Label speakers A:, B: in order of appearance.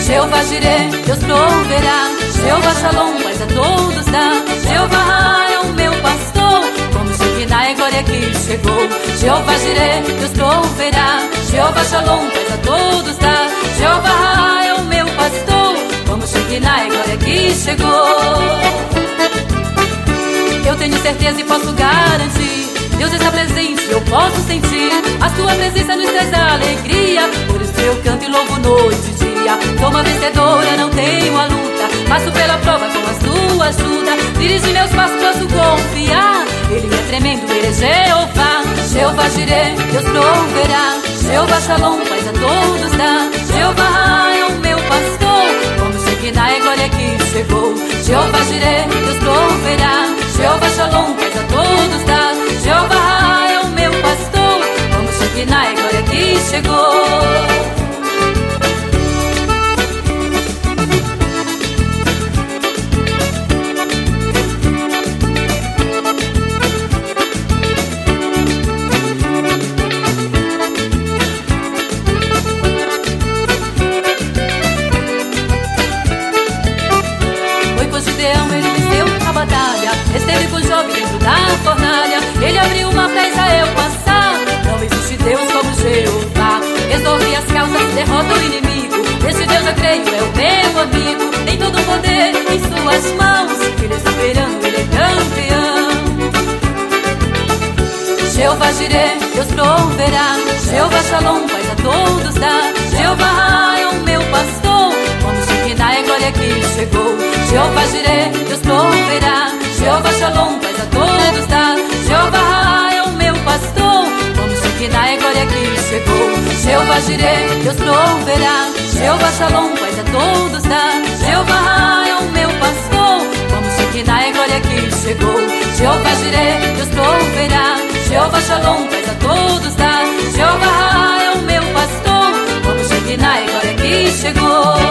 A: Jeová Jireh, Deus proverá. Jeová Shalom, paz a todos dá. Jeová é o meu pastor, como Shekinah é glória que chegou. Jeová Jireh, Deus proverá. Jeová Shalom, paz a todos dá. Jeová é o meu pastor, como Shekinah é glória que chegou. Eu tenho certeza e posso garantir, Deus está presente, eu posso sentir a sua presença nos traz alegria. Por isso eu canto e louvo noite e dia. Sou uma vencedora, não tenho a luta, passo pela prova com a sua ajuda. Dirige meus passos, posso confiar, Ele é tremendo, Ele é Jeová. Jeová Jireh, Deus proverá. Jeová Shalom, paz a todos dá. Jeová é o meu pastor, como Shekinah é glória que chegou. Jeová Jireh, Deus proverá. Jeová Shalom, paz a todos dá. Jeová é o meu pastor, como Shekinah é glória que chegou. Ele venceu a batalha, esteve com Job dentro da fornalha. Ele abriu uma pra Israel passar. Não existe Deus como Jeová. Resolve as causas, derrota o inimigo. Esse Deus eu creio é o meu amigo. Tem todo o poder em suas mãos. Ele é soberano, Ele é campeão. Jeová Jireh, Deus proverá. Jeová Shalom, paz a todos dá. Jeová é o meu pastor, como Shekinah é glória que chegou. Jeová Jireh, Deus proverá. Jeová Shalom, paz a todos dá. Jeová é o meu pastor, como Shekinah é glória que chegou. Jeová Jireh, Deus proverá. Jeová Shalom, paz a todos dá. Jeová é o meu pastor, como Shekinah é glória que chegou. Jeová Jireh, Deus proverá. Jeová Shalom, paz a todos dá. Jeová é o meu pastor, como Shekinah é glória que chegou.